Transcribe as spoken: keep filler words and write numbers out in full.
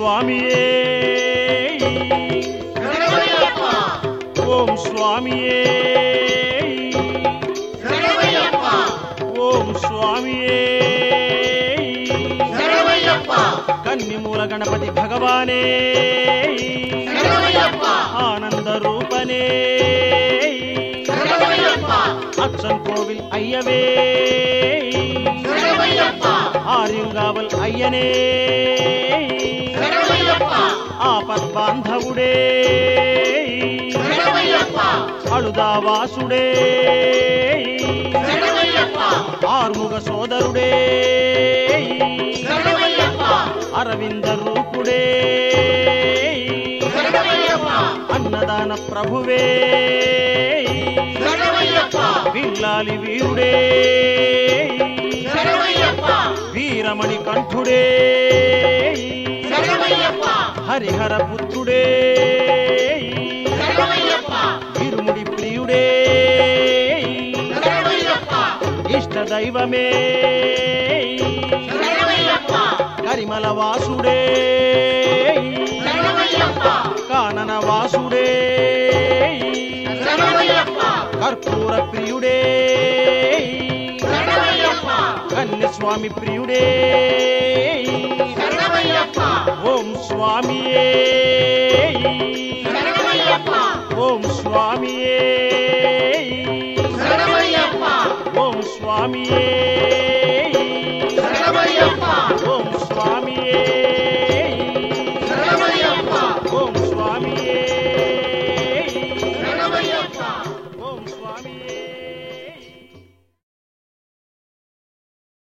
స్వామియే ఓం స్వామియే ఓం స్వామియే కన్నిమూల గణపతి భగవానే ఆనంద రూపనే అచ్చన్ కోవిల్ అయ్యవే ఆర్యంగావల్ అయ్యనే ఆపద్ బాంధవుడే అళుదావాసుడే ఆర్ముగ సోదరుడే అరవింద రూపుడే అన్నదాన ప్రభువే విల్లాలి వీరుడే వీరమణి కంఠుడే హరిహర పుత్రుడే ఇరుముడి ప్రియుడే ఇష్ట దైవమే కరిమల వాసుడే కానన వాసుడే కర్పూర ప్రియుడే కన్యస్వామి ప్రియుడే ఓం స్వామియే ఓం స్వామియే ఓం స్వామియే ఓం స్వామియే ఓం స్వామియే